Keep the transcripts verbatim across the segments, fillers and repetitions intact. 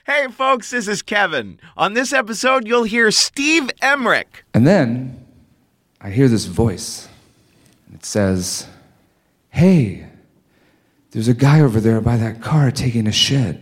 Hey, folks, this is Kevin. On this episode, you'll hear Steve Emmerich. And then I hear this voice. It says, "Hey, there's a guy over there by that car taking a shit."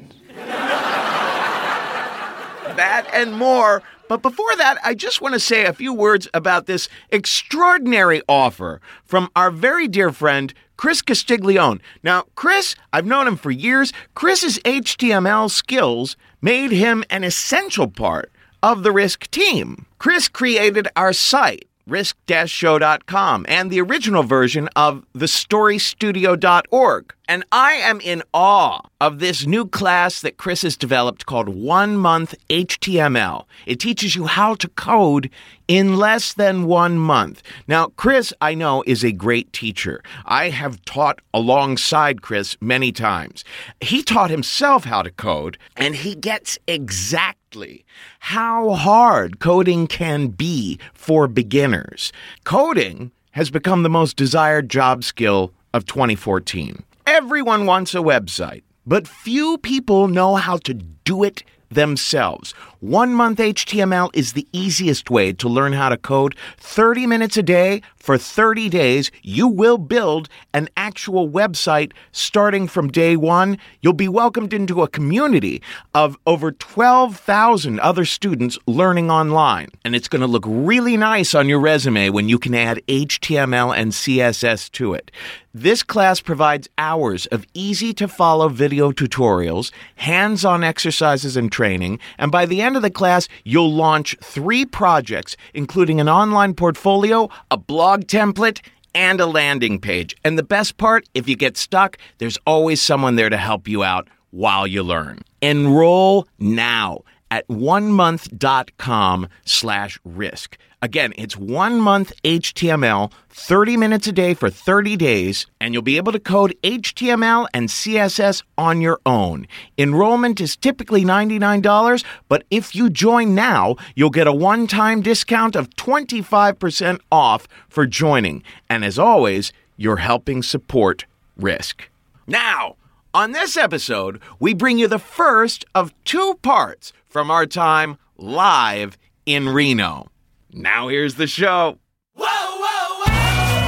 That and more. But before that, I just want to say a few words about this extraordinary offer from our very dear friend, Chris Castiglione. Now, Chris, I've known him for years. Chris's H T M L skills made him an essential part of the Risk team. Chris created our site, risk dash show dot com, and the original version of the story studio dot org. And I am in awe of this new class that Chris has developed called One Month H T M L. It teaches you how to code in less than one month. Now, Chris, I know, is a great teacher. I have taught alongside Chris many times. He taught himself how to code, and he gets exactly how hard coding can be for beginners. Coding has become the most desired job skill of twenty fourteen. Everyone wants a website, but few people know how to do it themselves. One Month H T M L is the easiest way to learn how to code. thirty minutes a day for thirty days. You will build an actual website starting from day one. You'll be welcomed into a community of over twelve thousand other students learning online. And it's going to look really nice on your resume when you can add H T M L and C S S to it. This class provides hours of easy-to-follow video tutorials, hands-on exercises and training, and by the end of the class, you'll launch three projects, including an online portfolio, a blog template, and a landing page. And the best part, if you get stuck, there's always someone there to help you out while you learn. Enroll now at one month dot com slash risk. Again, it's one month H T M L, thirty minutes a day for thirty days, and you'll be able to code H T M L and C S S on your own. Enrollment is typically ninety-nine dollars, but if you join now, you'll get a one-time discount of twenty-five percent off for joining. And as always, you're helping support Risk. Now, on this episode, we bring you the first of two parts from our time live in Reno. Now here's the show. Whoa, whoa, whoa!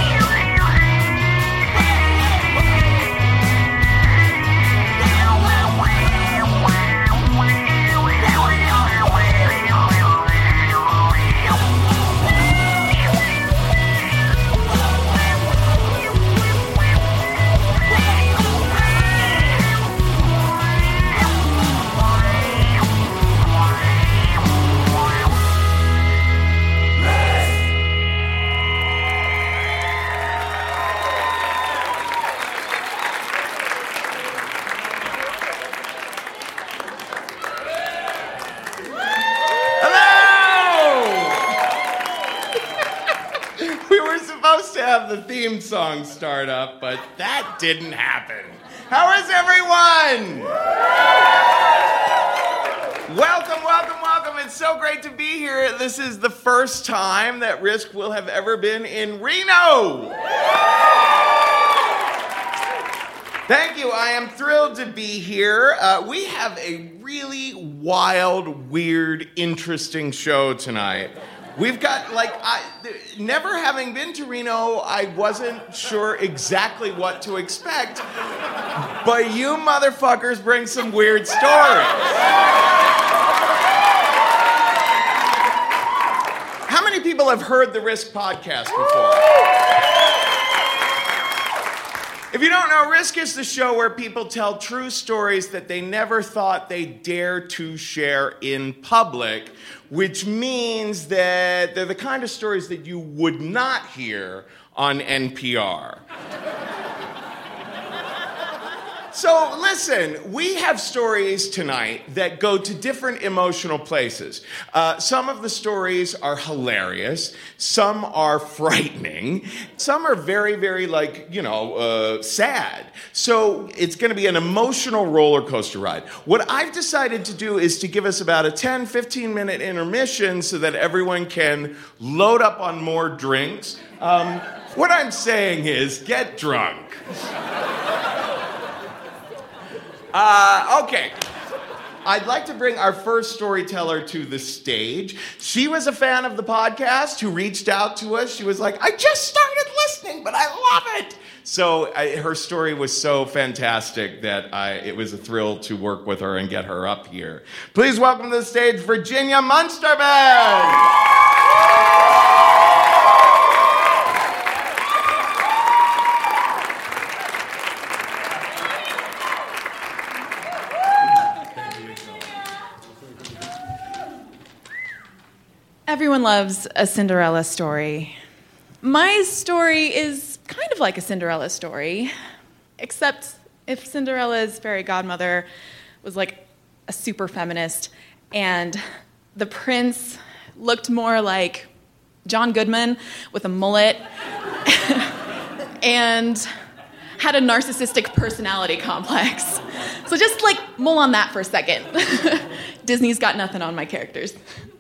Have the theme song start up, but that didn't happen. How is everyone? Welcome, welcome, welcome. It's so great to be here. This is the first time that Risk will have ever been in Reno. Thank you. I am thrilled to be here. Uh, we have a really wild, weird, interesting show tonight. We've got, like, I, never having been to Reno, I wasn't sure exactly what to expect. But you motherfuckers bring some weird stories. How many people have heard the Risk podcast before? If you don't know, Risk is the show where people tell true stories that they never thought they'd dare to share in public, which means that they're the kind of stories that you would not hear on N P R. So listen, we have stories tonight that go to different emotional places. Uh, some of the stories are hilarious. Some are frightening. Some are very, very, like, you know, uh, sad. So it's going to be an emotional roller coaster ride. What I've decided to do is to give us about a ten, fifteen minute intermission so that everyone can load up on more drinks. Um, what I'm saying is get drunk. Uh, okay. I'd like to bring our first storyteller to the stage. She was a fan of the podcast who reached out to us. She was like, I just started listening, but I love it. So I, her story was so fantastic that I, it was a thrill to work with her and get her up here. Please welcome to the stage Virginia Munsterman. Everyone loves a Cinderella story. My story is kind of like a Cinderella story, except if Cinderella's fairy godmother was like a super feminist and the prince looked more like John Goodman with a mullet and had a narcissistic personality complex. So just like mull on that for a second. Disney's got nothing on my characters.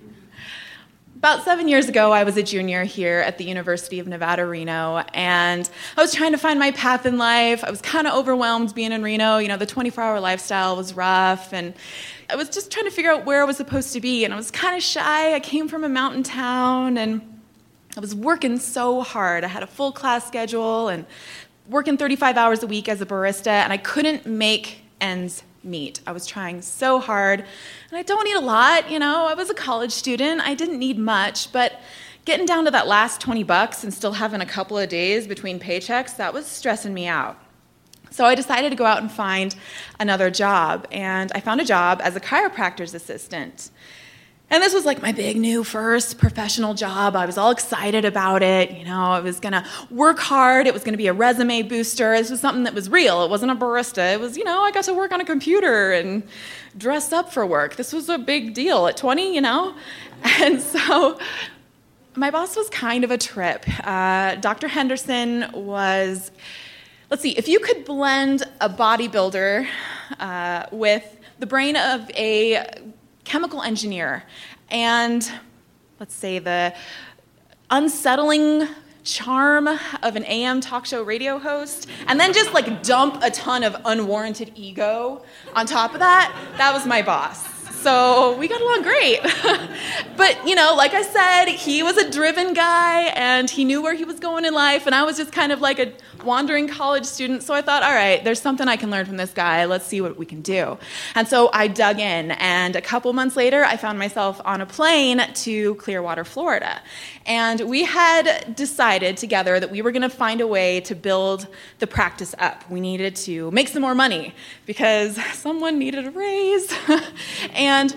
About seven years ago, I was a junior here at the University of Nevada, Reno, and I was trying to find my path in life. I was kind of overwhelmed being in Reno. You know, the twenty-four hour lifestyle was rough, and I was just trying to figure out where I was supposed to be, and I was kind of shy. I came from a mountain town, and I was working so hard. I had a full class schedule and working thirty-five hours a week as a barista, and I couldn't make ends meet. I was trying so hard, and I don't need a lot, you know. I was a college student. I didn't need much, but getting down to that last twenty bucks and still having a couple of days between paychecks, that was stressing me out. So I decided to go out and find another job, and I found a job as a chiropractor's assistant. And this was like my big new first professional job. I was all excited about it. You know, I was going to work hard. It was going to be a resume booster. This was something that was real. It wasn't a barista. It was, you know, I got to work on a computer and dress up for work. This was a big deal at twenty, you know. And so my boss was kind of a trip. Uh, Doctor Henderson was, let's see, if you could blend a bodybuilder uh, with the brain of a chemical engineer and, let's say, the unsettling charm of an A M talk show radio host, and then just like dump a ton of unwarranted ego on top of that, that was my boss. So we got along great. But, you know, like I said, he was a driven guy, and he knew where he was going in life, and I was just kind of like a wandering college student. So I thought, all right, there's something I can learn from this guy. Let's see what we can do. And so I dug in, and a couple months later, I found myself on a plane to Clearwater, Florida. And we had decided together that we were going to find a way to build the practice up. We needed to make some more money because someone needed a raise. And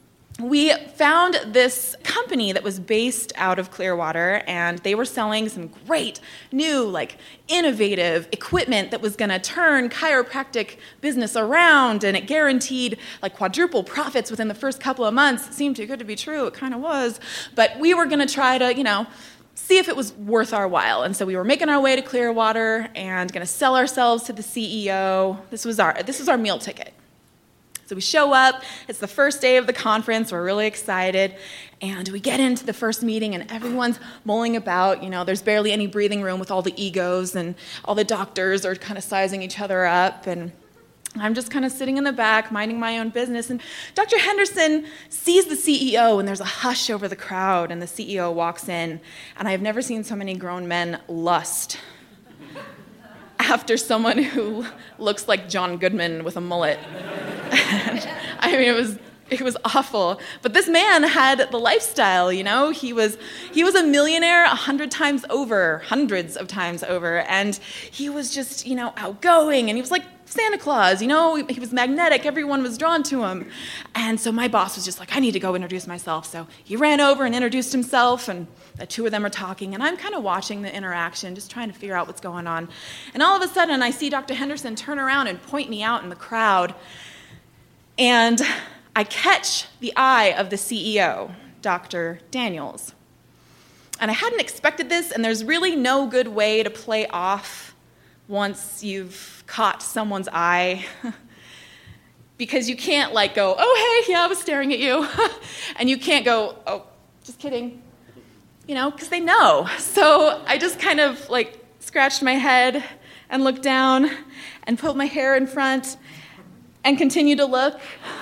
we found this company that was based out of Clearwater, and they were selling some great, new, like, innovative equipment that was going to turn chiropractic business around, and it guaranteed, like, quadruple profits within the first couple of months. It seemed too good to be true. It kind of was. But we were going to try to, you know, see if it was worth our while. And so we were making our way to Clearwater and going to sell ourselves to the C E O. This was our, this was our meal ticket. So we show up, it's the first day of the conference, we're really excited, and we get into the first meeting and everyone's mulling about, you know, there's barely any breathing room with all the egos, and all the doctors are kind of sizing each other up, and I'm just kind of sitting in the back, minding my own business, and Doctor Henderson sees the C E O, and there's a hush over the crowd, and the C E O walks in, and I've never seen so many grown men lust after someone who looks like John Goodman with a mullet. I mean, it was it was awful. But this man had the lifestyle, you know. He was he was a millionaire a hundred times over, hundreds of times over, and he was just, you know, outgoing, and he was like Santa Claus, you know. He was magnetic. Everyone was drawn to him. And so my boss was just like, I need to go introduce myself. So he ran over and introduced himself, and the two of them are talking, and I'm kind of watching the interaction, just trying to figure out what's going on. And all of a sudden, I see Doctor Henderson turn around and point me out in the crowd. And I catch the eye of the C E O, Doctor Daniels. And I hadn't expected this, and there's really no good way to play off once you've caught someone's eye. Because you can't, like, go, oh, hey, yeah, I was staring at you. And you can't go, oh, just kidding. You know, because they know. So I just kind of, like, scratched my head and looked down and pulled my hair in front. and continued to look.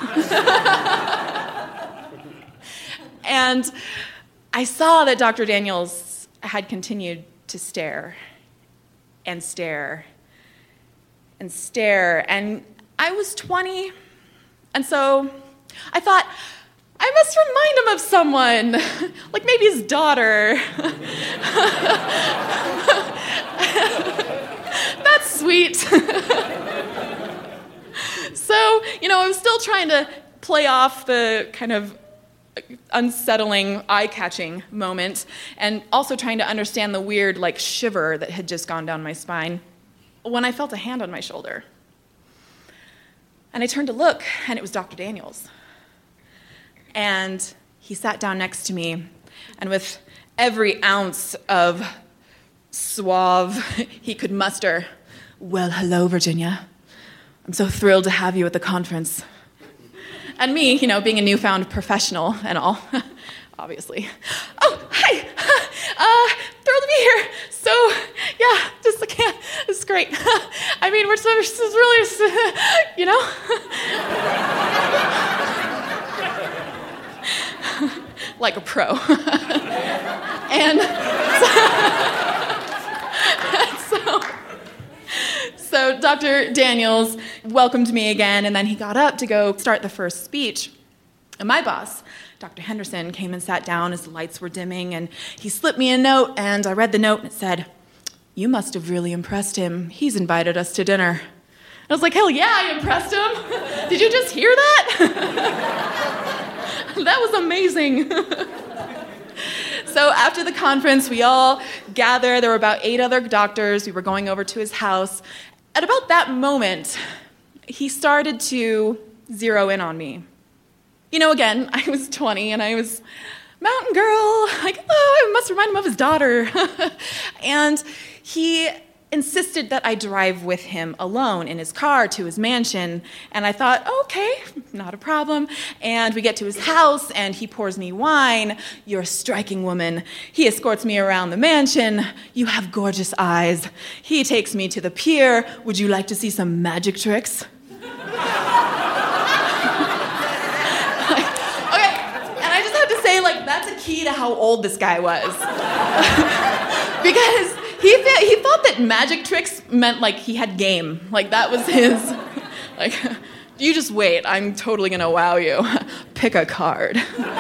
And I saw that Doctor Daniels had continued to stare and stare and stare. And I was twenty, and so I thought, I must remind him of someone, like maybe his daughter. That's sweet. So, you know, I was still trying to play off the kind of unsettling, eye-catching moment, and also trying to understand the weird, like, shiver that had just gone down my spine, when I felt a hand on my shoulder. And I turned to look, and it was Doctor Daniels. And he sat down next to me, and with every ounce of suave he could muster, "Well, hello, Virginia. I'm so thrilled to have you at the conference." And me, you know, being a newfound professional and all, obviously. "Oh, hi! Uh, thrilled to be here. So, yeah, just, I can't, this is great. I mean, we're so, this is really, you know?" Like a pro. And so, so, so Doctor Daniels welcomed me again, and then he got up to go start the first speech. And my boss, Doctor Henderson, came and sat down as the lights were dimming, and he slipped me a note, and I read the note, and it said, "You must have really impressed him. He's invited us to dinner." I was like, hell yeah, I impressed him. Did you just hear that? That was amazing. So after the conference, we all gathered. There were about eight other doctors. We were going over to his house. At about that moment, he started to zero in on me. You know, again, I was twenty, and I was mountain girl. Like, oh, I must remind him of his daughter. And he insisted that I drive with him alone in his car to his mansion. And I thought, okay, not a problem. And we get to his house, and he pours me wine. "You're a striking woman." He escorts me around the mansion. "You have gorgeous eyes." He takes me to the pier. "Would you like to see some magic tricks?" Okay, and I just have to say, like, that's a key to how old this guy was. Because He, th- he thought that magic tricks meant, like, he had game. Like, that was his, like, you just wait, I'm totally gonna wow you. Pick a card.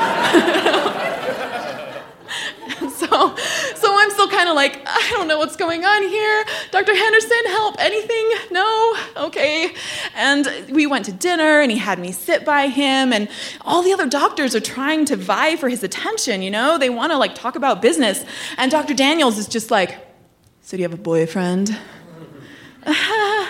so, so I'm still kind of like, I don't know what's going on here. Doctor Henderson, help, anything? No? Okay. And we went to dinner, and he had me sit by him, and all the other doctors are trying to vie for his attention, you know? They want to, like, talk about business. And Doctor Daniels is just like, "So do you have a boyfriend? Uh,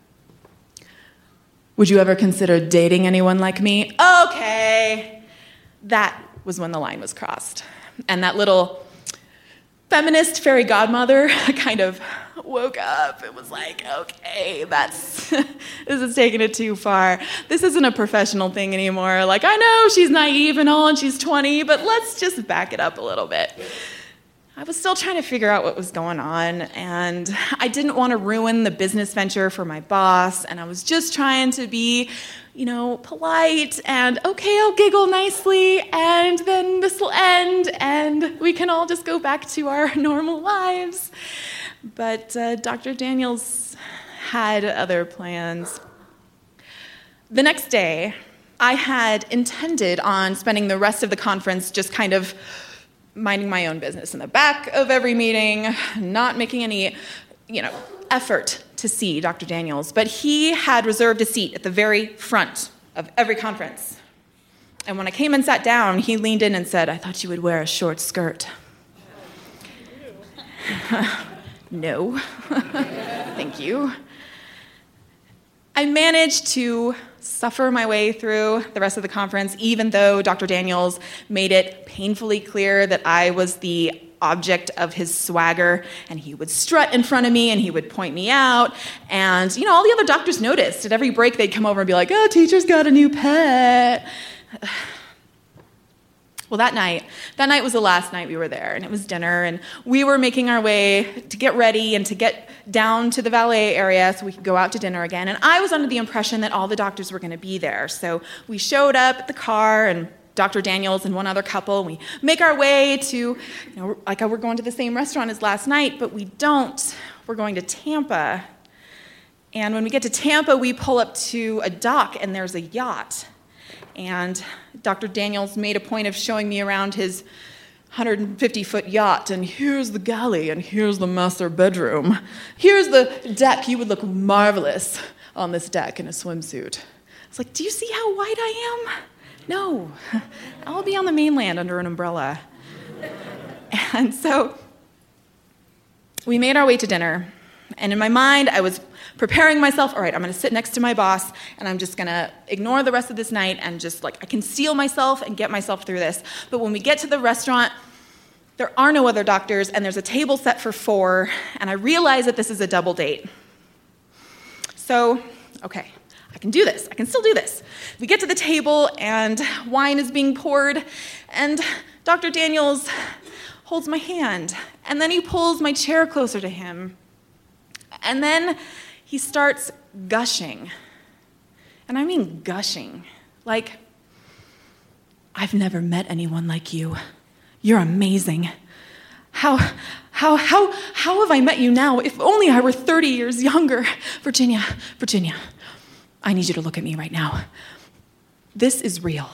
would you ever consider dating anyone like me?" Okay. That was when the line was crossed. And that little feminist fairy godmother kind of woke up. It was like, okay, that's, this is taking it too far. This isn't a professional thing anymore. Like, I know she's naive and all, and she's twenty, but let's just back it up a little bit. I was still trying to figure out what was going on, and I didn't want to ruin the business venture for my boss, and I was just trying to be, you know, polite, and okay, I'll giggle nicely, and then this will end, and we can all just go back to our normal lives. But uh, Doctor Daniels had other plans. The next day, I had intended on spending the rest of the conference just kind of minding my own business in the back of every meeting, not making any, you know, effort to see Doctor Daniels. But he had reserved a seat at the very front of every conference. And when I came and sat down, he leaned in and said, "I thought you would wear a short skirt." No. Thank you. I managed to suffer my way through the rest of the conference, even though Doctor Daniels made it painfully clear that I was the object of his swagger, and he would strut in front of me, and he would point me out, and, you know, all the other doctors noticed. At every break, they'd come over and be like, "Oh, teacher's got a new pet." Well, that night, that night was the last night we were there, and it was dinner, and we were making our way to get ready and to get down to the valet area so we could go out to dinner again. And I was under the impression that all the doctors were going to be there. So we showed up at the car, and Doctor Daniels and one other couple, and we make our way to, you know, like we're going to the same restaurant as last night, but we don't. We're going to Tampa. And when we get to Tampa, we pull up to a dock, and there's a yacht. And Doctor Daniels made a point of showing me around his one hundred fifty foot yacht, and here's the galley, and here's the master bedroom. Here's the deck. You would look marvelous on this deck in a swimsuit. It's like, do you see how white I am? No, I'll be on the mainland under an umbrella. And so we made our way to dinner, and in my mind, I was preparing myself. All right, I'm going to sit next to my boss, and I'm just going to ignore the rest of this night and just, like, I can steel myself and get myself through this. But when we get to the restaurant, there are no other doctors, and there's a table set for four, and I realize that this is a double date. So, okay, I can do this. I can still do this. We get to the table, and wine is being poured, and Doctor Daniels holds my hand, and then he pulls my chair closer to him, and then he starts gushing. And I mean gushing. Like, I've never met anyone like you. You're amazing. How, how, how, how have I met you now? If only I were thirty years younger. Virginia, Virginia, I need you to look at me right now. This is real.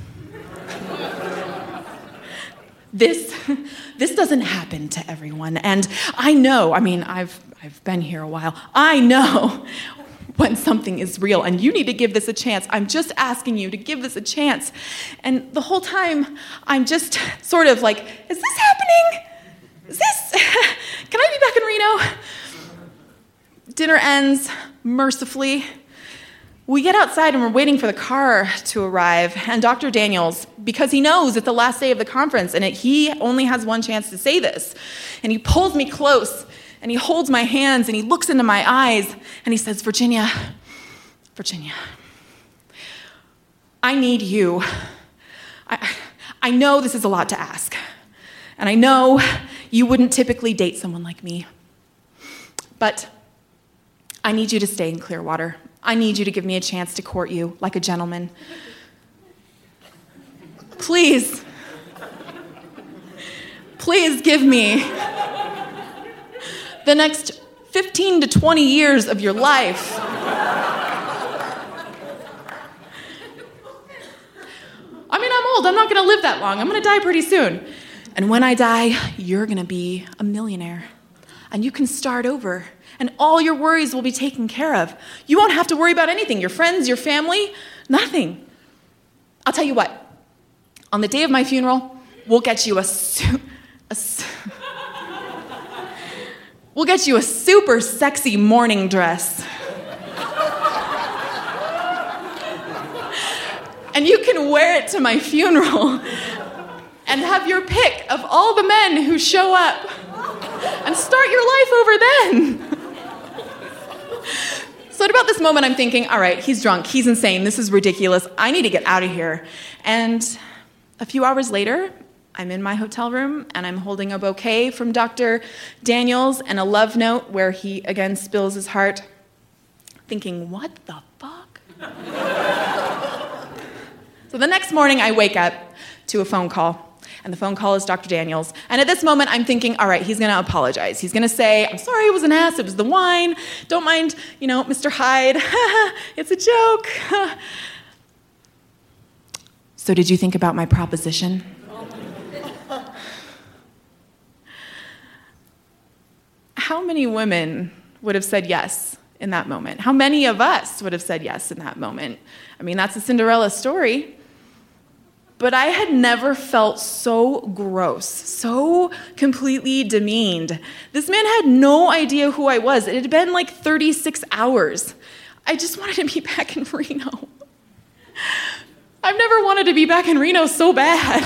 This, this doesn't happen to everyone. And I know, I mean, I've I've been here a while. I know when something is real, and you need to give this a chance. I'm just asking you to give this a chance. And the whole time, I'm just sort of like, is this happening? Is this, can I be back in Reno? Dinner ends mercifully. We get outside and we're waiting for the car to arrive, and Doctor Daniels, because he knows it's the last day of the conference and it, he only has one chance to say this, and he pulls me close and he holds my hands and he looks into my eyes and he says, Virginia, Virginia, I need you. I, I know this is a lot to ask, and I know you wouldn't typically date someone like me, but I need you to stay in Clearwater. I need you to give me a chance to court you like a gentleman. Please, please give me the next fifteen to twenty years of your life. I mean, I'm old. I'm not going to live that long. I'm going to die pretty soon. And when I die, you're going to be a millionaire. And you can start over. And all your worries will be taken care of. You won't have to worry about anything. Your friends, your family, nothing. I'll tell you what. On the day of my funeral, we'll get you a, su- a su- we'll get you a super sexy morning dress. And you can wear it to my funeral and have your pick of all the men who show up and start your life over then. So at about this moment, I'm thinking, all right, he's drunk, he's insane, this is ridiculous, I need to get out of here. And a few hours later, I'm in my hotel room, and I'm holding a bouquet from Doctor Daniels and a love note where he again spills his heart, thinking, what the fuck? So the next morning, I wake up to a phone call. And the phone call is Doctor Daniels. And at this moment, I'm thinking, all right, he's going to apologize. He's going to say, I'm sorry I was an ass. It was the wine. Don't mind, you know, Mister Hyde. It's a joke. So did you think about my proposition? How many women would have said yes in that moment? How many of us would have said yes in that moment? I mean, that's a Cinderella story. But I had never felt so gross, so completely demeaned. This man had no idea who I was. It had been like thirty-six hours. I just wanted to be back in Reno. I've never wanted to be back in Reno so bad.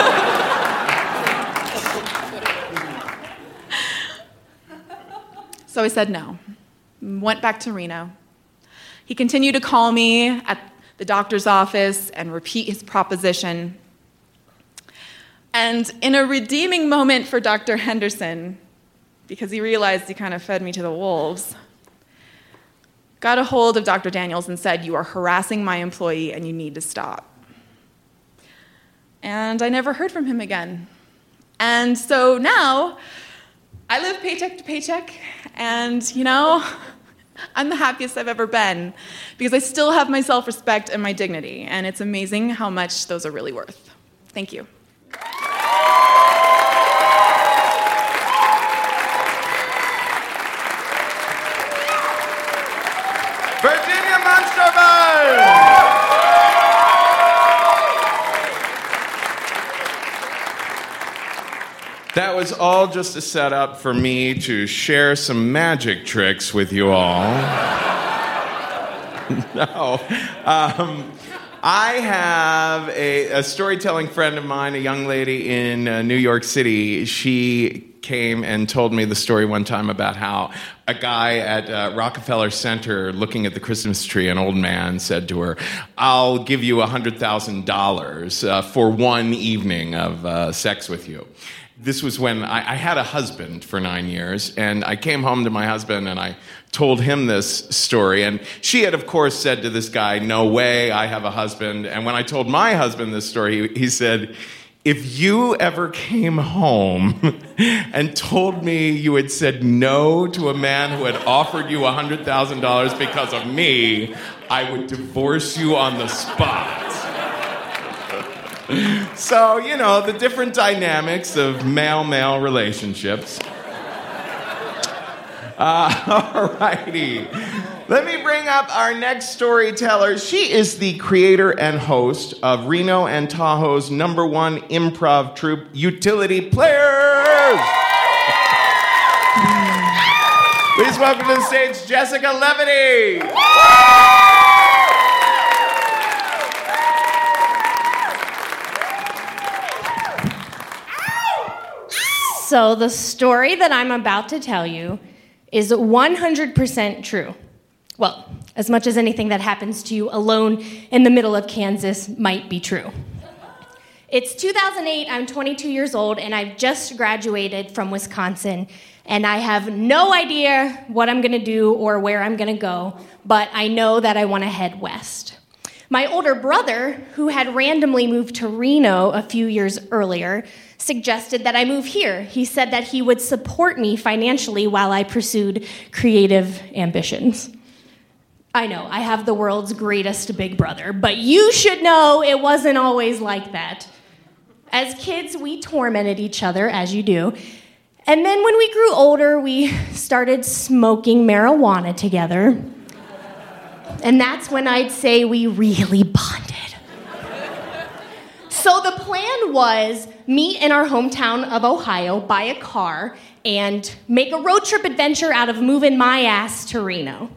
So I said no. Went back to Reno. He continued to call me at the doctor's office and repeat his proposition. And in a redeeming moment for Doctor Henderson, because he realized he kind of fed me to the wolves, got a hold of Doctor Daniels and said, "You are harassing my employee and you need to stop." And I never heard from him again. And so now, I live paycheck to paycheck, and, you know, I'm the happiest I've ever been, because I still have my self-respect and my dignity, and it's amazing how much those are really worth. Thank you. Virginia Monsterville! That was all just a setup for me to share some magic tricks with you all. No. Um, I have a, a storytelling friend of mine, a young lady in uh, New York City. She came and told me the story one time about how a guy at uh, Rockefeller Center looking at the Christmas tree, an old man, said to her, "I'll give you one hundred thousand dollars uh, for one evening of uh, sex with you." This was when I, I had a husband for nine years, and I came home to my husband and I told him this story. And she had, of course, said to this guy, "No way, I have a husband." And when I told my husband this story, he, he said, "If you ever came home and told me you had said no to a man who had offered you one hundred thousand dollars because of me, I would divorce you on the spot." So, you know, the different dynamics of male-male relationships. Uh, all righty. Let me bring up our next storyteller. She is the creator and host of Reno and Tahoe's number one improv troupe, Utility Players. Please welcome to the stage Jessica Levity. So the story that I'm about to tell you is one hundred percent true. Well, as much as anything that happens to you alone in the middle of Kansas might be true. It's two thousand eight, I'm twenty-two years old, and I've just graduated from Wisconsin, and I have no idea what I'm gonna do or where I'm gonna go, but I know that I wanna head west. My older brother, who had randomly moved to Reno a few years earlier, suggested that I move here. He said that he would support me financially while I pursued creative ambitions. I know, I have the world's greatest big brother, but you should know it wasn't always like that. As kids, we tormented each other, as you do. And then when we grew older, we started smoking marijuana together. And that's when I'd say we really bonded. So the plan was meet in our hometown of Ohio, buy a car, and make a road trip adventure out of moving my ass to Reno.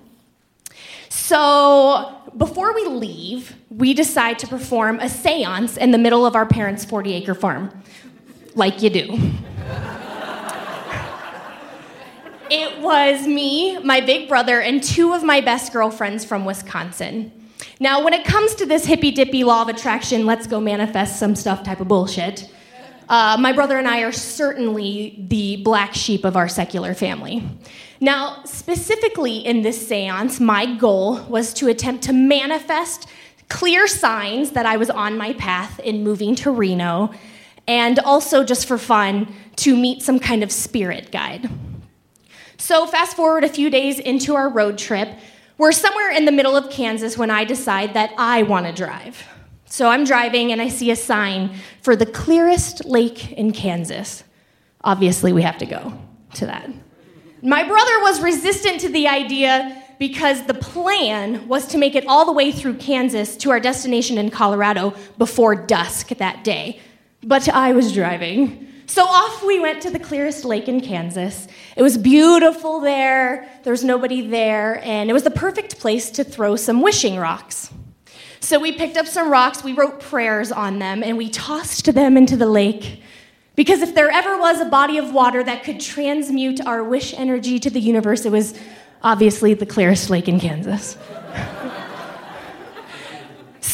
So before we leave, we decide to perform a seance in the middle of our parents' forty-acre farm, like you do. It was me, my big brother, and two of my best girlfriends from Wisconsin. Now, when it comes to this hippy-dippy law of attraction, let's go manifest some stuff type of bullshit, uh, my brother and I are certainly the black sheep of our secular family. Now, specifically in this seance, my goal was to attempt to manifest clear signs that I was on my path in moving to Reno, and also, just for fun, to meet some kind of spirit guide. So fast forward a few days into our road trip, we're somewhere in the middle of Kansas when I decide that I want to drive. So I'm driving and I see a sign for the clearest lake in Kansas. Obviously, we have to go to that. My brother was resistant to the idea because the plan was to make it all the way through Kansas to our destination in Colorado before dusk that day. But I was driving. So off we went to the clearest lake in Kansas. It was beautiful there, there was nobody there, and it was the perfect place to throw some wishing rocks. So we picked up some rocks, we wrote prayers on them, and we tossed them into the lake. Because if there ever was a body of water that could transmute our wish energy to the universe, it was obviously the clearest lake in Kansas.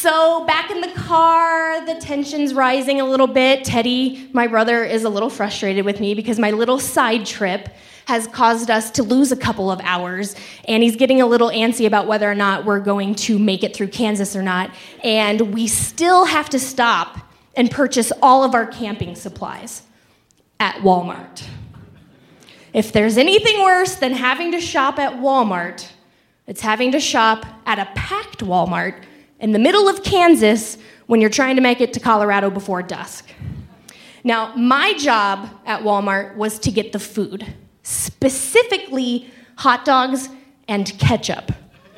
So back in the car, the tension's rising a little bit. Teddy, my brother, is a little frustrated with me because my little side trip has caused us to lose a couple of hours, and he's getting a little antsy about whether or not we're going to make it through Kansas or not, and we still have to stop and purchase all of our camping supplies at Walmart. If there's anything worse than having to shop at Walmart, it's having to shop at a packed Walmart in the middle of Kansas when you're trying to make it to Colorado before dusk. Now, my job at Walmart was to get the food, specifically hot dogs and ketchup.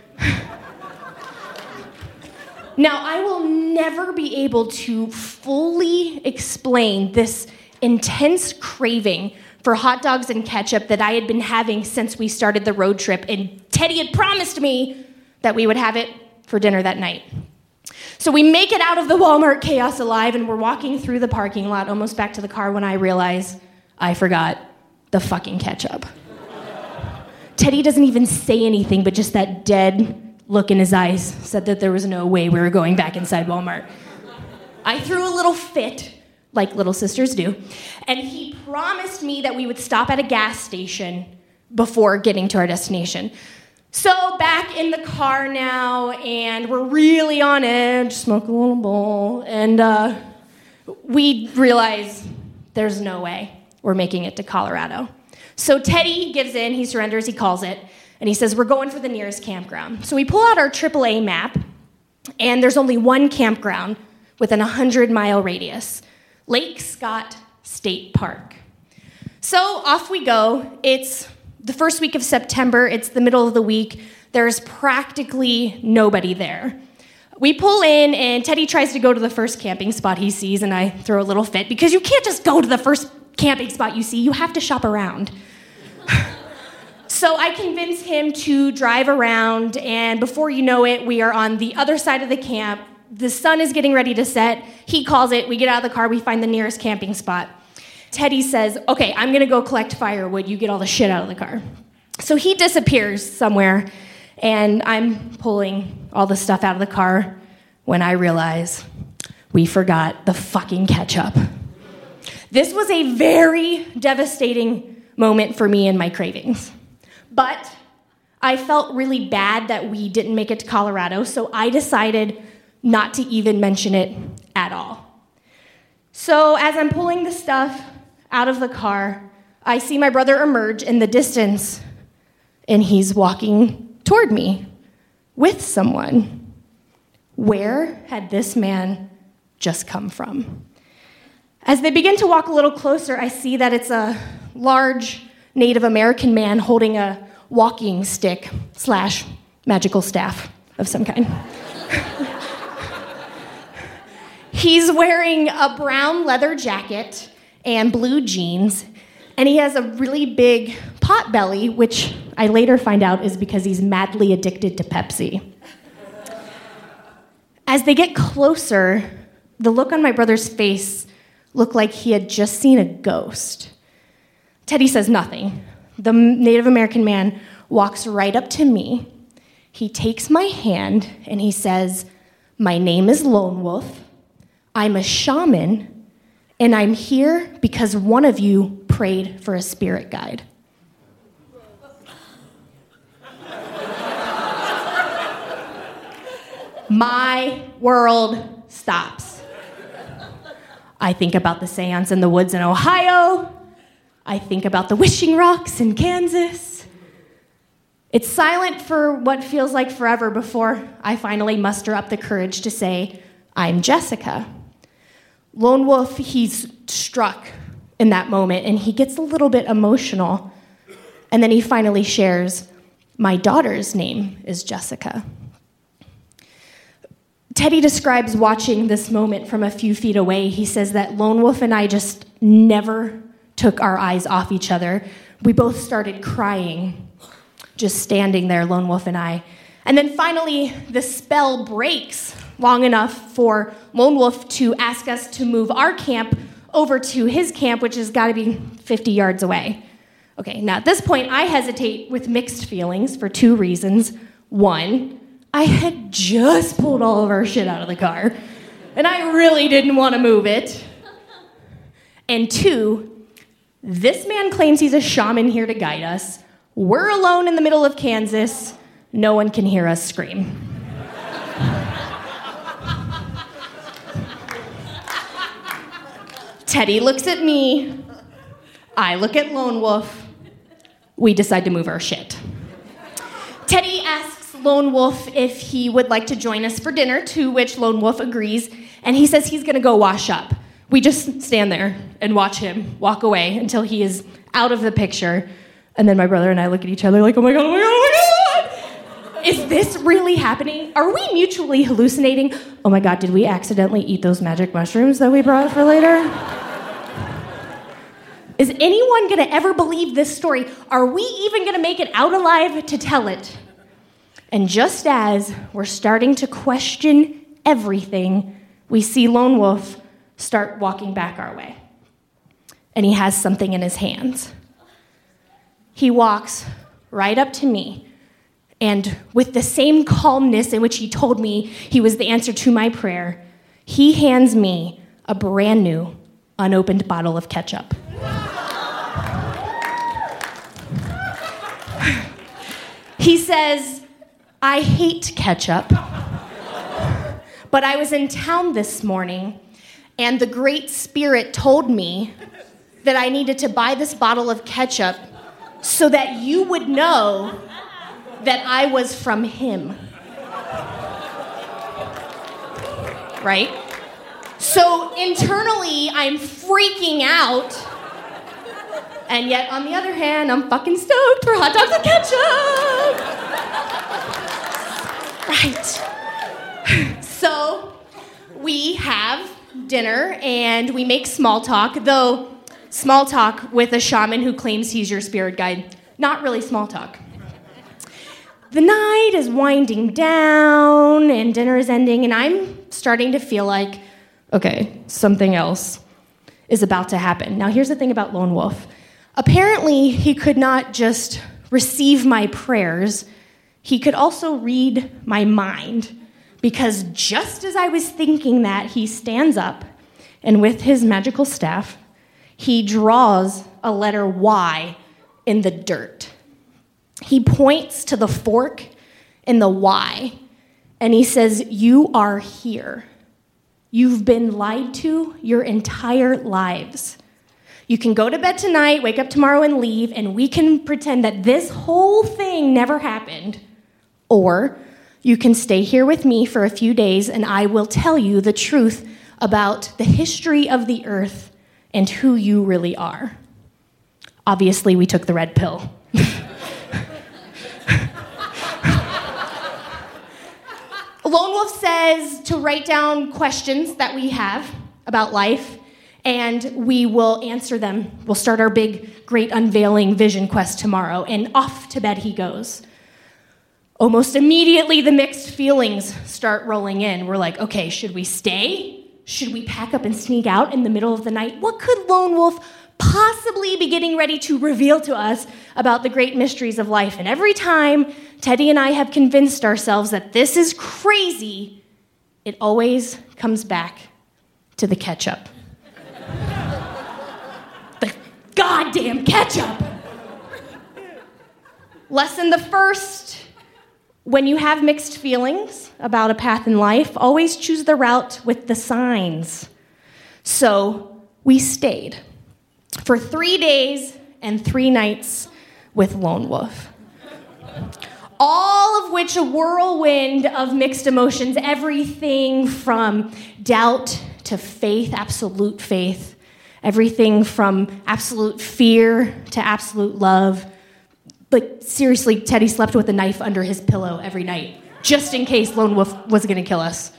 Now, I will never be able to fully explain this intense craving for hot dogs and ketchup that I had been having since we started the road trip, and Teddy had promised me that we would have it for dinner that night. So we make it out of the Walmart chaos alive, and we're walking through the parking lot, almost back to the car, when I realize I forgot the fucking ketchup. Teddy doesn't even say anything, but just that dead look in his eyes said that there was no way we were going back inside Walmart. I threw a little fit, like little sisters do, and he promised me that we would stop at a gas station before getting to our destination. So back in the car now, and we're really on edge, smoke a little bowl, and uh, we realize there's no way we're making it to Colorado. So Teddy gives in, he surrenders, he calls it, and he says, we're going for the nearest campground. So we pull out our triple A map, and there's only one campground within a hundred-mile radius, Lake Scott State Park. So off we go. It's the first week of September. It's the middle of the week. There's practically nobody there. We pull in, and Teddy tries to go to the first camping spot he sees, and I throw a little fit, because you can't just go to the first camping spot you see. You have to shop around. So I convince him to drive around, and before you know it, we are on the other side of the camp. The sun is getting ready to set. He calls it. We get out of the car. We find the nearest camping spot. Teddy says, okay, I'm going to go collect firewood. You get all the shit out of the car. So he disappears somewhere, and I'm pulling all the stuff out of the car when I realize we forgot the fucking ketchup. This was a very devastating moment for me and my cravings. But I felt really bad that we didn't make it to Colorado, so I decided not to even mention it at all. So as I'm pulling the stuff out of the car, I see my brother emerge in the distance, and he's walking toward me with someone. Where had this man just come from? As they begin to walk a little closer, I see that it's a large Native American man holding a walking stick slash magical staff of some kind. He's wearing a brown leather jacket and blue jeans, and he has a really big pot belly, which I later find out is because he's madly addicted to Pepsi. As they get closer, the look on my brother's face looked like he had just seen a ghost. Teddy says nothing. The Native American man walks right up to me. He takes my hand and he says, my name is Lone Wolf. I'm a shaman, and I'm here because one of you prayed for a spirit guide. My world stops. I think about the seance in the woods in Ohio. I think about the wishing rocks in Kansas. It's silent for what feels like forever before I finally muster up the courage to say, I'm Jessica. Lone Wolf, he's struck in that moment, and he gets a little bit emotional. And then he finally shares, my daughter's name is Jessica. Teddy describes watching this moment from a few feet away. He says that Lone Wolf and I just never took our eyes off each other. We both started crying, just standing there, Lone Wolf and I. And then finally, the spell breaks long enough for Lone Wolf to ask us to move our camp over to his camp, which has got to be fifty yards away. Okay, now at this point, I hesitate with mixed feelings for two reasons. One, I had just pulled all of our shit out of the car, and I really didn't want to move it. And two, this man claims he's a shaman here to guide us. We're alone in the middle of Kansas. No one can hear us scream. Teddy looks at me. I look at Lone Wolf. We decide to move our shit. Teddy asks Lone Wolf if he would like to join us for dinner, to which Lone Wolf agrees, and he says he's gonna go wash up. We just stand there and watch him walk away until he is out of the picture, and then my brother and I look at each other like, oh my god, oh my god, oh my god! Is this really happening? Are we mutually hallucinating? Oh my god, did we accidentally eat those magic mushrooms that we brought for later? Is anyone gonna ever believe this story? Are we even gonna make it out alive to tell it? And just as we're starting to question everything, we see Lone Wolf start walking back our way. And he has something in his hands. He walks right up to me, and with the same calmness in which he told me he was the answer to my prayer, he hands me a brand new, unopened bottle of ketchup. He says, I hate ketchup, but I was in town this morning, and the Great Spirit told me that I needed to buy this bottle of ketchup so that you would know that I was from him. Right? So internally, I'm freaking out. And yet, on the other hand, I'm fucking stoked for hot dogs and ketchup. Right. So we have dinner and we make small talk, though small talk with a shaman who claims he's your spirit guide. Not really small talk. The night is winding down and dinner is ending, and I'm starting to feel like, okay, something else is about to happen. Now, here's the thing about Lone Wolf. Apparently, he could not just receive my prayers, he could also read my mind, because just as I was thinking that, he stands up, and with his magical staff, he draws a letter Y in the dirt. He points to the fork in the Y, and he says, you are here. You've been lied to your entire lives. You can go to bed tonight, wake up tomorrow, and leave, and we can pretend that this whole thing never happened. Or you can stay here with me for a few days, and I will tell you the truth about the history of the earth and who you really are. Obviously, we took the red pill. Lone Wolf says to write down questions that we have about life, and we will answer them. We'll start our big, great unveiling vision quest tomorrow, and off to bed he goes. Almost immediately, the mixed feelings start rolling in. We're like, okay, should we stay? Should we pack up and sneak out in the middle of the night? What could Lone Wolf possibly be getting ready to reveal to us about the great mysteries of life? And every time Teddy and I have convinced ourselves that this is crazy, it always comes back to the ketchup. The goddamn ketchup! Lesson the first: when you have mixed feelings about a path in life, always choose the route with the signs. So we stayed for three days and three nights with Lone Wolf. All of which a whirlwind of mixed emotions, everything from doubt to faith, absolute faith, everything from absolute fear to absolute love. Like, seriously, Teddy slept with a knife under his pillow every night, just in case Lone Wolf was gonna kill us.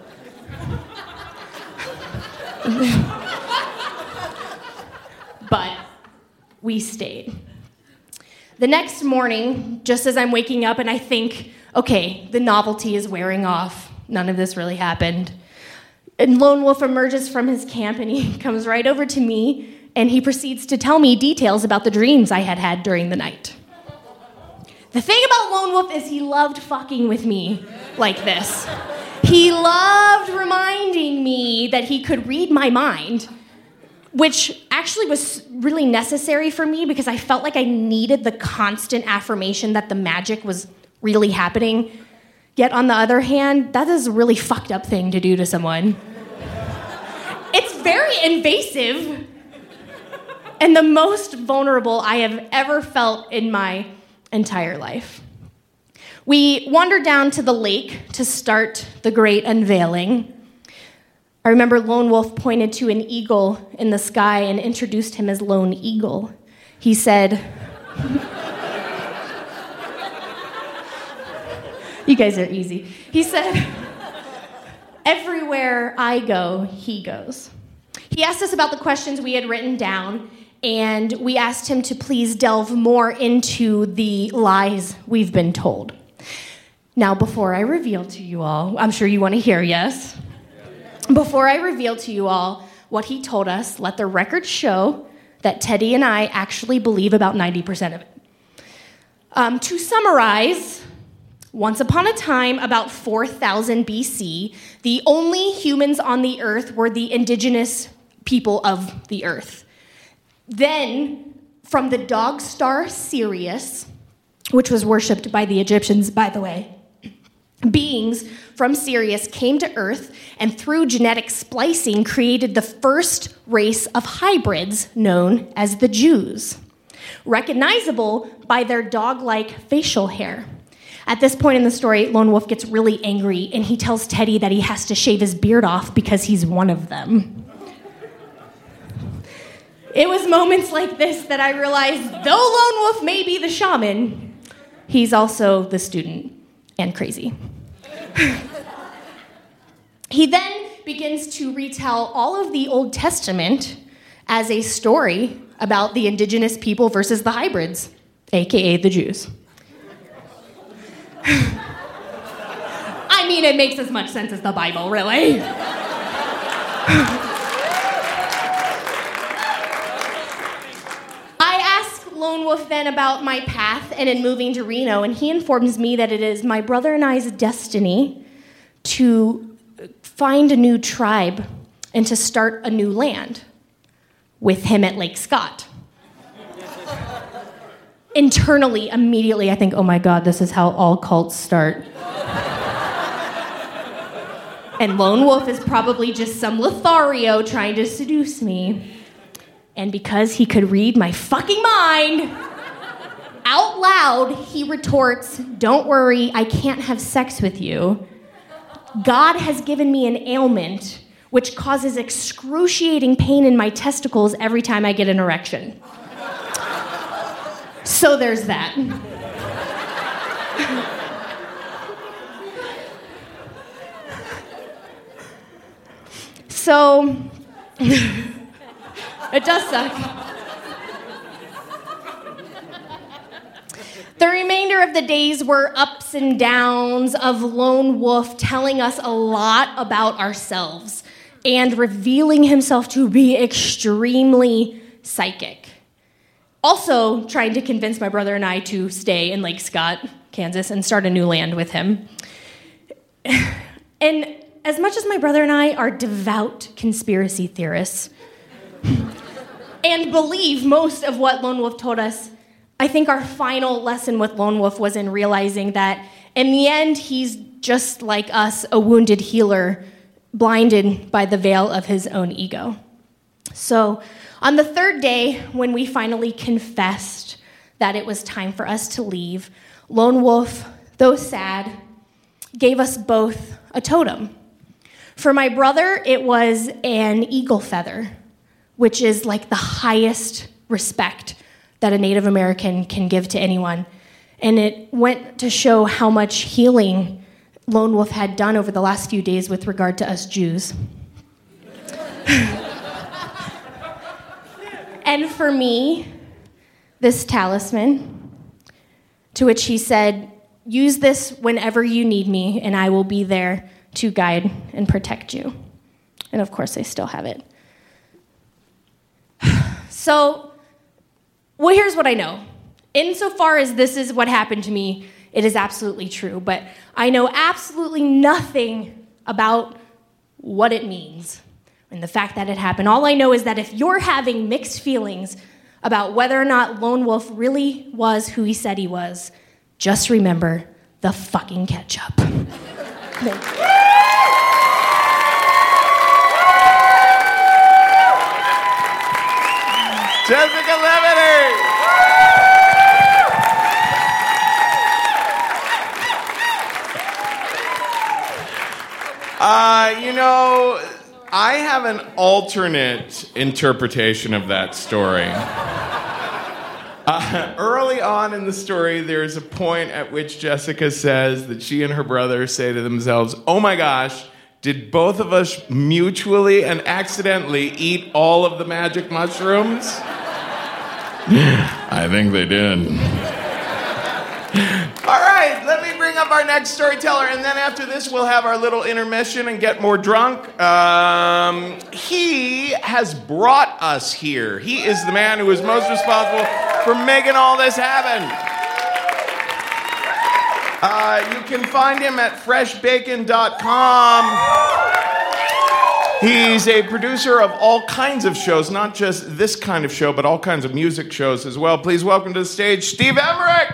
But we stayed. The next morning, just as I'm waking up and I think, okay, the novelty is wearing off, none of this really happened, and Lone Wolf emerges from his camp and he comes right over to me and he proceeds to tell me details about the dreams I had had during the night. The thing about Lone Wolf is he loved fucking with me like this. He loved reminding me that he could read my mind, which actually was really necessary for me because I felt like I needed the constant affirmation that the magic was really happening. Yet on the other hand, that is a really fucked up thing to do to someone. It's very invasive and the most vulnerable I have ever felt in my entire life. We wandered down to the lake to start the great unveiling. I remember Lone Wolf pointed to an eagle in the sky and introduced him as Lone Eagle. He said, you guys are easy. He said, everywhere I go, he goes. He asked us about the questions we had written down, and we asked him to please delve more into the lies we've been told. Now, before I reveal to you all, I'm sure you want to hear, yes? Before I reveal to you all what he told us, let the record show that Teddy and I actually believe about ninety percent of it. Um, to summarize, once upon a time, about four thousand B C, the only humans on the earth were the indigenous people of the earth. Then, from the dog star Sirius, which was worshipped by the Egyptians, by the way, beings from Sirius came to Earth and through genetic splicing created the first race of hybrids known as the Jews, recognizable by their dog-like facial hair. At this point in the story, Lone Wolf gets really angry and he tells Teddy that he has to shave his beard off because he's one of them. It was moments like this that I realized, though Lone Wolf may be the shaman, he's also the student and crazy. He then begins to retell all of the Old Testament as a story about the indigenous people versus the hybrids, aka the Jews. I mean, it makes as much sense as the Bible, really. Lone Wolf then about my path and in moving to Reno, and he informs me that it is my brother and I's destiny to find a new tribe and to start a new land with him at Lake Scott. Internally, immediately, I think, oh my God, this is how all cults start. And Lone Wolf is probably just some Lothario trying to seduce me. And because he could read my fucking mind, out loud, he retorts, don't worry, I can't have sex with you. God has given me an ailment which causes excruciating pain in my testicles every time I get an erection. So there's that. So... It does suck. The remainder of the days were ups and downs of Lone Wolf telling us a lot about ourselves and revealing himself to be extremely psychic. Also trying to convince my brother and I to stay in Lake Scott, Kansas, and start a new land with him. And as much as my brother and I are devout conspiracy theorists, and believe most of what Lone Wolf told us, I think our final lesson with Lone Wolf was in realizing that in the end, he's just like us, a wounded healer, blinded by the veil of his own ego. So on the third day, when we finally confessed that it was time for us to leave, Lone Wolf, though sad, gave us both a totem. For my brother, it was an eagle feather, which is like the highest respect that a Native American can give to anyone. And it went to show how much healing Lone Wolf had done over the last few days with regard to us Jews. And for me, this talisman, to which he said, use this whenever you need me, and I will be there to guide and protect you. And of course, I still have it. So, well, here's what I know. Insofar as this is what happened to me, it is absolutely true, but I know absolutely nothing about what it means and the fact that it happened. All I know is that if you're having mixed feelings about whether or not Lone Wolf really was who he said he was, just remember the fucking ketchup. Thank you. Jessica Levity! Uh, you know, I have an alternate interpretation of that story. Uh, early on in the story, there's a point at which Jessica says that she and her brother say to themselves, "Oh my gosh, did both of us mutually and accidentally eat all of the magic mushrooms?" I think they did. All right, let me bring up our next storyteller, and then after this, we'll have our little intermission and get more drunk. Um, he has brought us here. He is the man who is most responsible for making all this happen. Uh, you can find him at fresh bacon dot com. He's a producer of all kinds of shows, not just this kind of show, but all kinds of music shows as well. Please welcome to the stage, Steve Emmerich.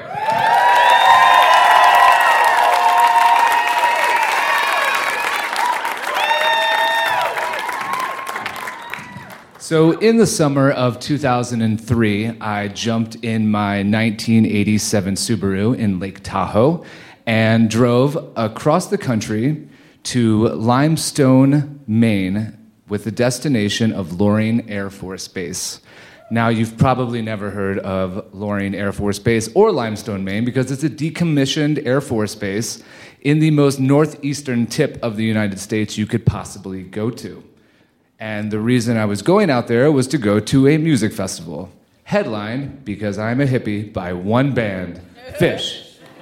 So in the summer of two thousand three, I jumped in my nineteen eighty-seven Subaru in Lake Tahoe and drove across the country to Limestone, Maine, with the destination of Loring Air Force Base. Now, you've probably never heard of Loring Air Force Base or Limestone, Maine, because it's a decommissioned Air Force base in the most northeastern tip of the United States you could possibly go to. And the reason I was going out there was to go to a music festival. Headline, Because I'm a Hippie, by one band, Fish.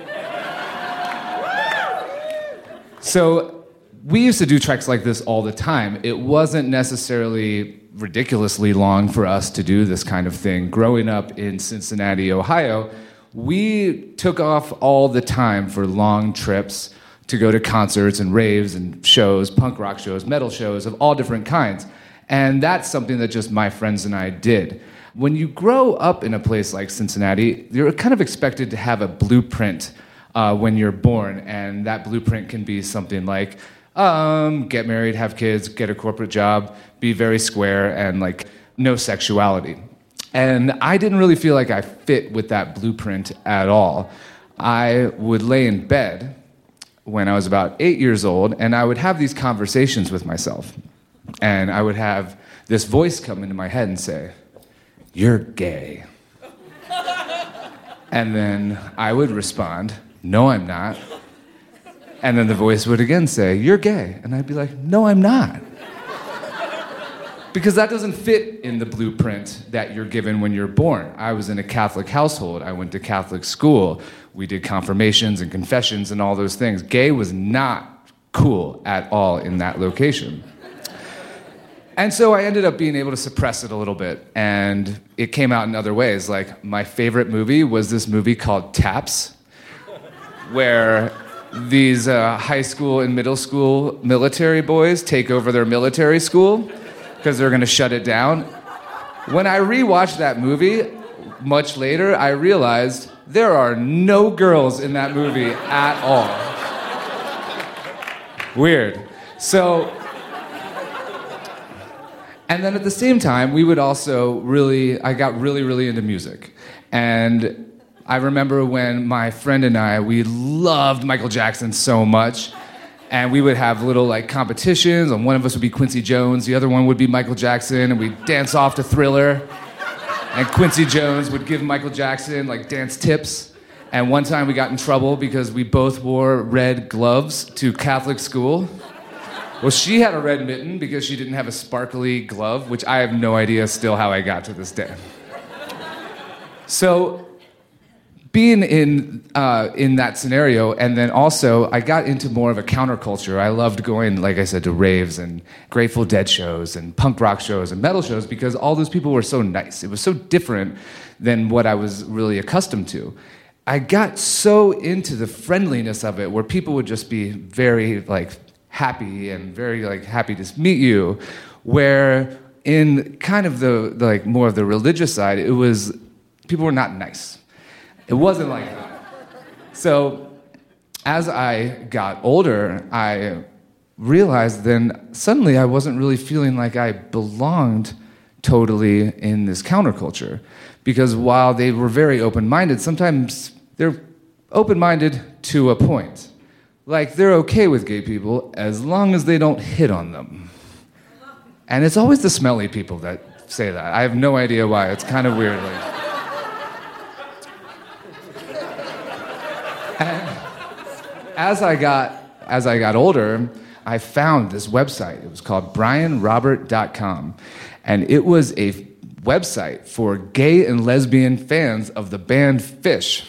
So we used to do treks like this all the time. It wasn't necessarily ridiculously long for us to do this kind of thing. Growing up in Cincinnati, Ohio, we took off all the time for long trips to go to concerts and raves and shows, punk rock shows, metal shows of all different kinds. And that's something that just my friends and I did. When you grow up in a place like Cincinnati, you're kind of expected to have a blueprint uh, when you're born. And that blueprint can be something like, um, get married, have kids, get a corporate job, be very square, and like no sexuality. And I didn't really feel like I fit with that blueprint at all. I would lay in bed when I was about eight years old, and I would have these conversations with myself. And I would have this voice come into my head and say, "You're gay." And then I would respond, "No, I'm not." And then the voice would again say, "You're gay." And I'd be like, "No, I'm not." Because that doesn't fit in the blueprint that you're given when you're born. I was in a Catholic household. I went to Catholic school. We did confirmations and confessions and all those things. Gay was not cool at all in that location. And so I ended up being able to suppress it a little bit. And it came out in other ways. Like, my favorite movie was this movie called Taps, where these uh, high school and middle school military boys take over their military school because they're going to shut it down. When I rewatched that movie much later, I realized there are no girls in that movie at all. Weird. So, and then at the same time, we would also really, I got really, really into music. And I remember when my friend and I, we loved Michael Jackson so much. And we would have little like competitions, and one of us would be Quincy Jones, the other one would be Michael Jackson, and we'd dance off to Thriller. And Quincy Jones would give Michael Jackson like dance tips. And one time we got in trouble because we both wore red gloves to Catholic school. Well, she had a red mitten because she didn't have a sparkly glove, which I have no idea still how I got to this day. So being in uh, in that scenario, and then also I got into more of a counterculture. I loved going, like I said, to raves and Grateful Dead shows and punk rock shows and metal shows because all those people were so nice. It was so different than what I was really accustomed to. I got so into the friendliness of it, where people would just be very like happy and very like happy to meet you. Where in kind of the, the like more of the religious side, it was people were not nice. It wasn't like that. So as I got older, I realized then suddenly I wasn't really feeling like I belonged totally in this counterculture. Because while they were very open-minded, sometimes they're open-minded to a point. Like they're okay with gay people as long as they don't hit on them. And it's always the smelly people that say that. I have no idea why. It's kind of weird. Like, and as I got as I got older, I found this website. It was called brian robert dot com, and it was a website for gay and lesbian fans of the band Phish.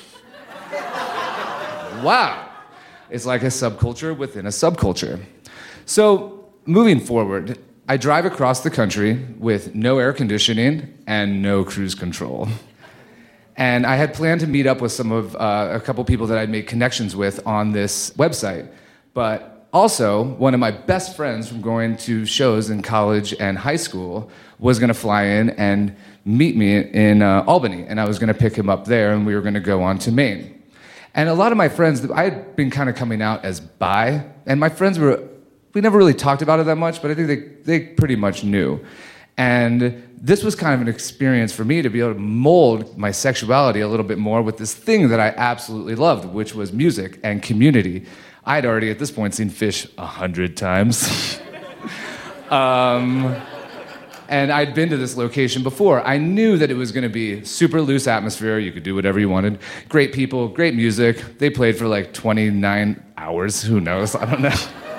Wow. It's like a subculture within a subculture. So, moving forward, I drive across the country with no air conditioning and no cruise control. And I had planned to meet up with some of uh, a couple people that I'd made connections with on this website. But also, one of my best friends from going to shows in college and high school was going to fly in and meet me in uh, Albany. And I was going to pick him up there, and we were going to go on to Maine. And a lot of my friends, I had been kind of coming out as bi, and my friends were, we never really talked about it that much, but I think they, they pretty much knew. And this was kind of an experience for me to be able to mold my sexuality a little bit more with this thing that I absolutely loved, which was music and community. I'd already, at this point, seen Phish a hundred times. um, and I'd been to this location before. I knew that it was going to be super loose atmosphere. You could do whatever you wanted. Great people, great music. They played for like twenty-nine hours. Who knows? I don't know.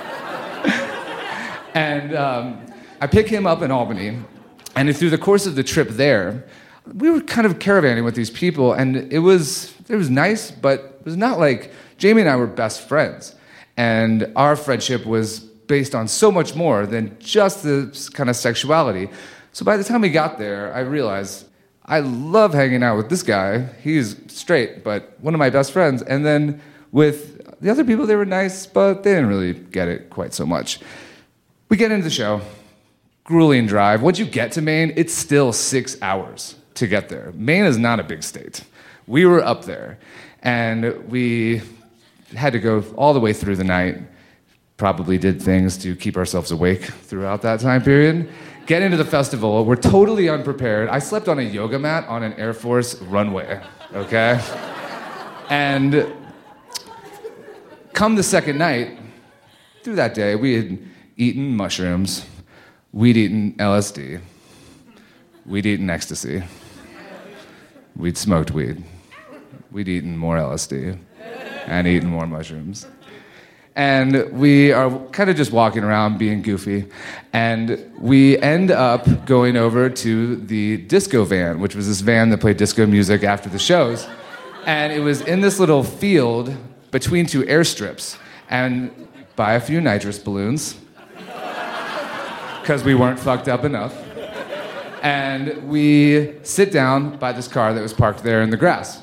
and um, I pick him up in Albany. And through the course of the trip there, we were kind of caravanning with these people. And it was, it was nice, but it was not like... Jamie and I were best friends, and our friendship was based on so much more than just the kind of sexuality. So by the time we got there, I realized I love hanging out with this guy. He's straight, but one of my best friends. And then with the other people, they were nice, but they didn't really get it quite so much. We get into the show, grueling drive. Once you get to Maine, it's still six hours to get there. Maine is not a big state. We were up there, and we had to go all the way through the night, probably did things to keep ourselves awake throughout that time period. Get into the festival, we're totally unprepared. I slept on a yoga mat on an Air Force runway, okay? And come the second night, through that day, we had eaten mushrooms, we'd eaten L S D, we'd eaten ecstasy, we'd smoked weed, we'd eaten more L S D, and eaten more mushrooms. And we are kind of just walking around being goofy. And we end up going over to the disco van, which was this van that played disco music after the shows. And it was in this little field between two airstrips. And buy a few nitrous balloons, because we weren't fucked up enough. And we sit down by this car that was parked there in the grass.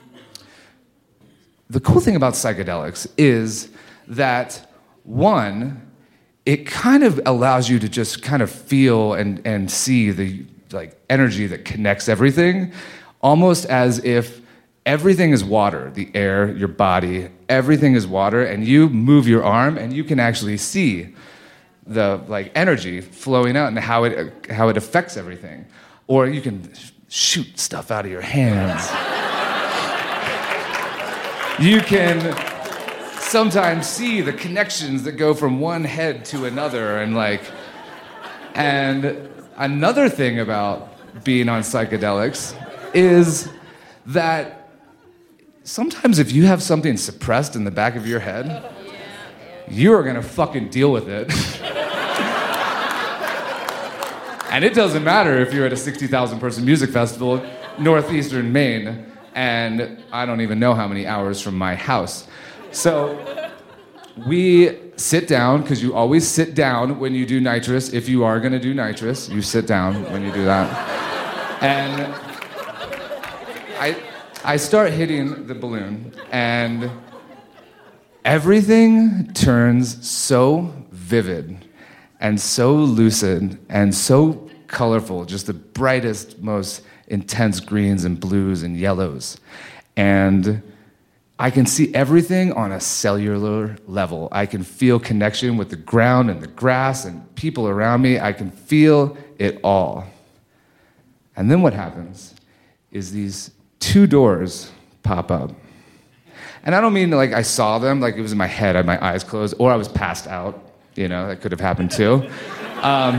The cool thing about psychedelics is that, one, it kind of allows you to just kind of feel and, and see the like energy that connects everything, almost as if everything is water, the air, your body, everything is water, and you move your arm and you can actually see the like energy flowing out and how it how it affects everything. Or you can shoot stuff out of your hands. You can sometimes see the connections that go from one head to another, and like, and another thing about being on psychedelics is that sometimes if you have something suppressed in the back of your head, you're gonna fucking deal with it. And it doesn't matter if you're at a sixty thousand person music festival, northeastern Maine, and I don't even know how many hours from my house. So we sit down, because you always sit down when you do nitrous. If you are going to do nitrous, you sit down when you do that. And I, I start hitting the balloon, and everything turns so vivid and so lucid and so colorful, just the brightest, most intense greens and blues and yellows. And I can see everything on a cellular level. I can feel connection with the ground and the grass and people around me. I can feel it all. And then what happens is these two doors pop up. And I don't mean like I saw them, like it was in my head, I had my eyes closed, or I was passed out. You know, that could have happened too. Um,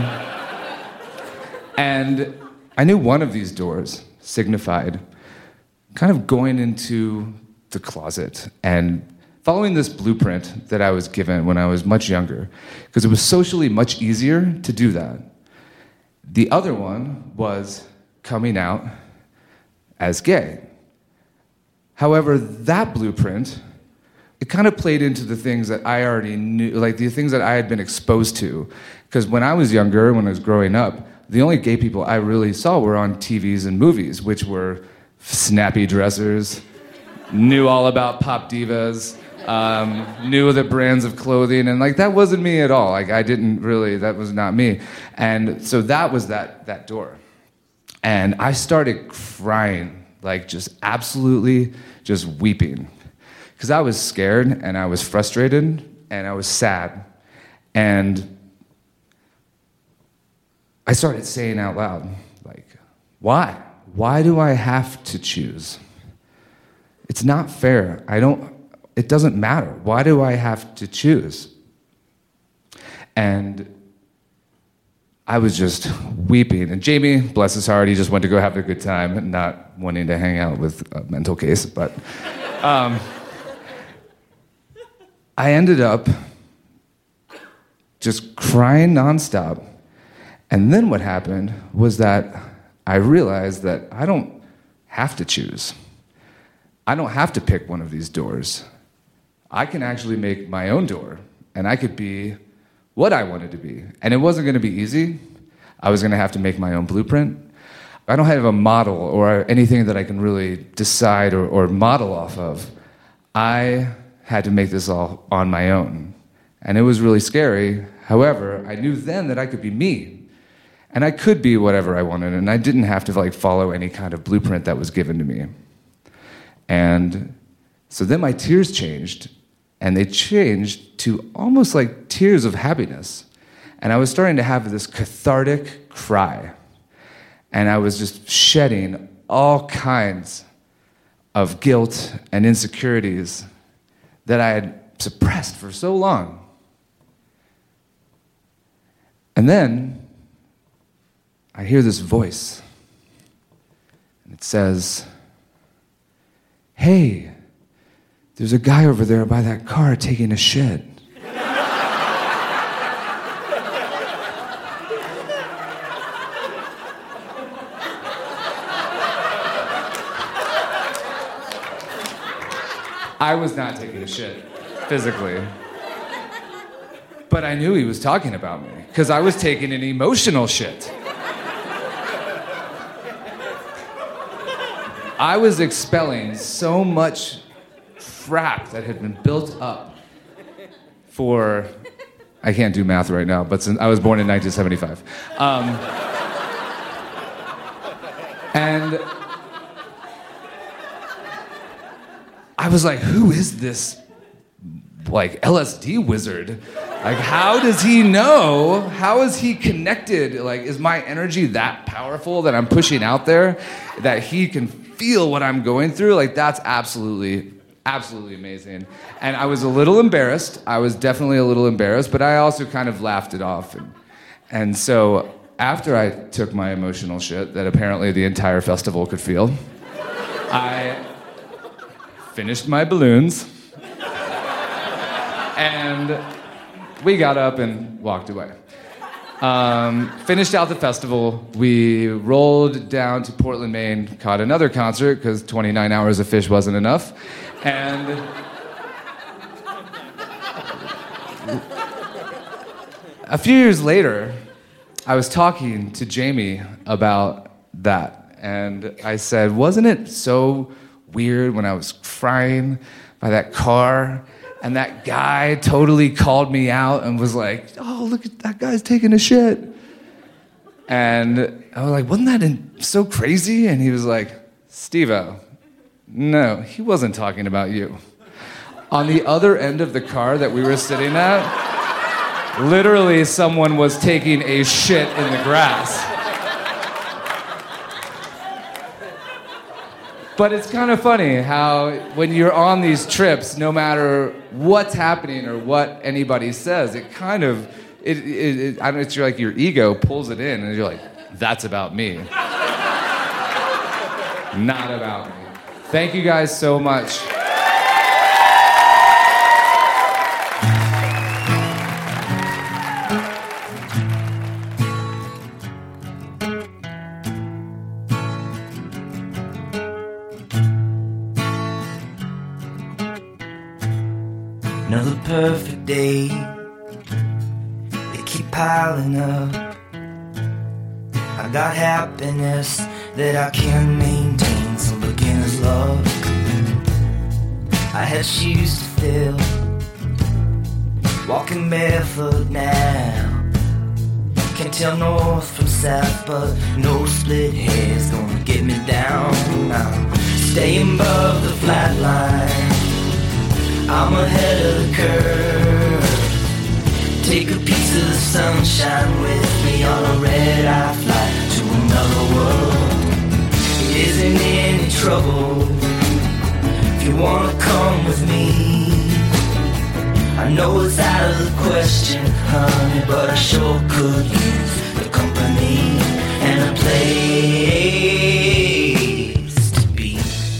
and I knew one of these doors signified kind of going into the closet and following this blueprint that I was given when I was much younger, because it was socially much easier to do that. The other one was coming out as gay. However, that blueprint, it kind of played into the things that I already knew, like the things that I had been exposed to. Because when I was younger, when I was growing up, the only gay people I really saw were on T Vs and movies, which were snappy dressers, knew all about pop divas, um, knew the brands of clothing, and like that wasn't me at all. Like I didn't really, that was not me. And so that was that that door. And I started crying, like just absolutely just weeping. Because I was scared, and I was frustrated, and I was sad. And I started saying out loud, like, why? Why do I have to choose? It's not fair. I don't, it doesn't matter. Why do I have to choose? And I was just weeping. And Jamie, bless his heart, he just went to go have a good time and not wanting to hang out with a mental case. But um, I ended up just crying nonstop. And then what happened was that I realized that I don't have to choose. I don't have to pick one of these doors. I can actually make my own door, and I could be what I wanted to be. And it wasn't going to be easy. I was going to have to make my own blueprint. I don't have a model or anything that I can really decide or, or model off of. I had to make this all on my own. And it was really scary. However, I knew then that I could be me. And I could be whatever I wanted, and I didn't have to like follow any kind of blueprint that was given to me. And so then my tears changed, and they changed to almost like tears of happiness. And I was starting to have this cathartic cry. And I was just shedding all kinds of guilt and insecurities that I had suppressed for so long. And then I hear this voice, and it says, "Hey, there's a guy over there by that car taking a shit." I was not taking a shit, physically. But I knew he was talking about me, because I was taking an emotional shit. I was expelling so much crap that had been built up for, I can't do math right now, but since I was born in nineteen seventy-five. Um, and I was like, who is this, like, L S D wizard? Like, how does he know? How is he connected? Like, is my energy that powerful that I'm pushing out there that he can feel what I'm going through? Like, that's absolutely, absolutely amazing. And I was a little embarrassed. I was definitely a little embarrassed, but I also kind of laughed it off. And, and so after I took my emotional shit that apparently the entire festival could feel, I finished my balloons, and we got up and walked away. Um, finished out the festival. We rolled down to Portland, Maine, caught another concert because twenty-nine hours of Fish wasn't enough. And a few years later, I was talking to Jamie about that. And I said, wasn't it so weird when I was crying by that car and that guy totally called me out and was like, oh, look at that guy's taking a shit. And I was like, wasn't that in- so crazy? And he was like, Steve-O, no, he wasn't talking about you. On the other end of the car that we were sitting at, literally someone was taking a shit in the grass. But it's kind of funny how when you're on these trips, no matter what's happening or what anybody says, it kind of, it, it, it, I don't know, it's like your ego pulls it in and you're like, that's about me. Not about me. Thank you guys so much. Another perfect day. They keep piling up. I got happiness that I can maintain, some beginner's love. I had shoes to fill, walking barefoot now. Can't tell north from south, but no split hair's gonna get me down. I'm staying above the flat line, I'm ahead of the curve. Take a piece of the sunshine with me on a red-eye flight to another world. It isn't any trouble if you wanna come with me. I know it's out of the question, honey, but I sure could use the company and a place to be.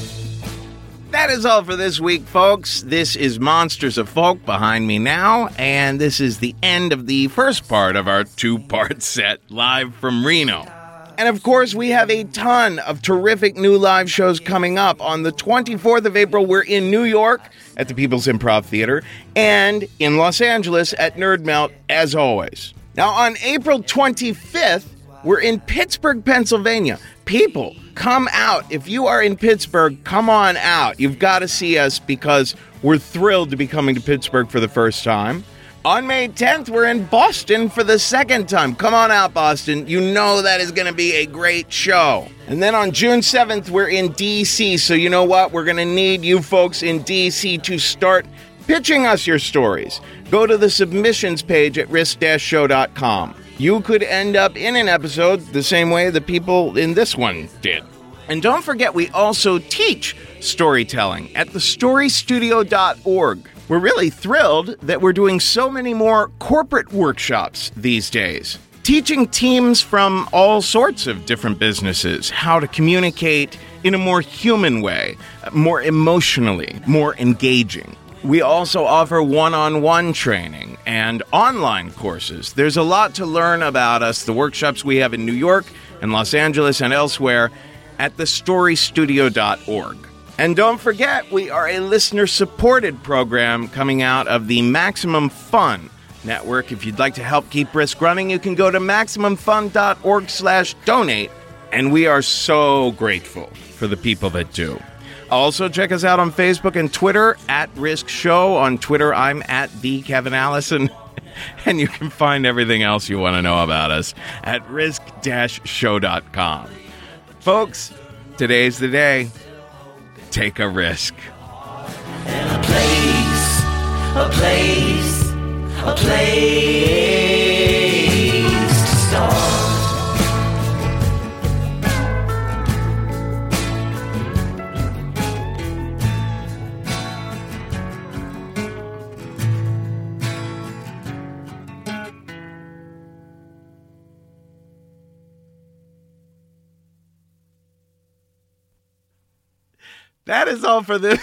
That is all for this week, folks. This is Monsters of Folk behind me now, and this is the end of the first part of our two-part set live from Reno. And of course, we have a ton of terrific new live shows coming up. On the twenty-fourth of April, we're in New York at the People's Improv Theater, and in Los Angeles at Nerd Melt, as always. Now, on April twenty-fifth, we're in Pittsburgh, Pennsylvania. People, come out. If you are in Pittsburgh, come on out. You've got to see us because we're thrilled to be coming to Pittsburgh for the first time. On May tenth, we're in Boston for the second time. Come on out, Boston. You know that is going to be a great show. And then on June seventh, we're in D C. So you know what? We're going to need you folks in D C to start pitching us your stories. Go to the submissions page at risk dash show dot com. You could end up in an episode the same way the people in this one did. And don't forget, we also teach storytelling at the story studio dot org. We're really thrilled that we're doing so many more corporate workshops these days, teaching teams from all sorts of different businesses how to communicate in a more human way, more emotionally, more engaging. We also offer one-on-one training and online courses. There's a lot to learn about us, the workshops we have in New York and Los Angeles and elsewhere at the story studio dot org. And don't forget, we are a listener-supported program coming out of the Maximum Fun Network. If you'd like to help keep Risk running, you can go to maximum fun dot org slash donate. And we are so grateful for the people that do. Also, check us out on Facebook and Twitter, at Risk Show. On Twitter, I'm at the Kevin Allison. And you can find everything else you want to know about us at risk dash show dot com. Folks, today's the day. Take a risk. And a place, a place, a place to start. That is all for this.